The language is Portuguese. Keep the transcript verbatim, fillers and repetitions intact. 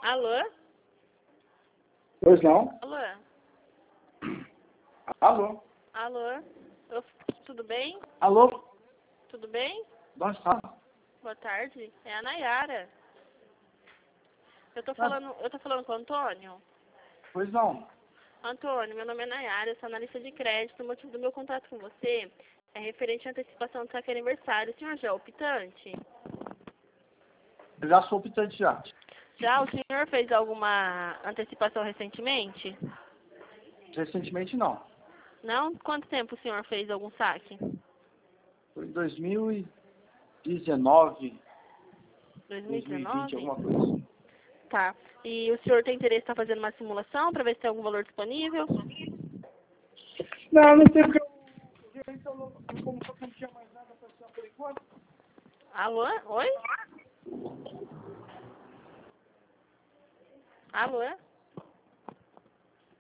Alô? Pois não? Alô? Alô? Alô? Eu- tudo bem? Alô? Tudo bem? De onde está? Boa tarde. É a Nayara. Eu tô Ah. falando, eu tô falando com o Antônio. Pois não. Antônio, meu nome é Nayara, eu sou analista de crédito. O motivo do meu contato com você é referente à antecipação do saque aniversário. O senhor já é optante? Eu já sou optante já. Já o senhor fez alguma antecipação recentemente? Recentemente não. Não? Quanto tempo o senhor fez algum saque? Foi em dois mil e dezenove, dois mil e dois mil e vinte, dezenove? alguma coisa assim. Tá. E o senhor tem interesse em estar fazendo uma simulação para ver se tem algum valor disponível? Não, não sei porque o gerente falou como que não tinha mais nada para ser por enquanto. Alô? Oi? Alô?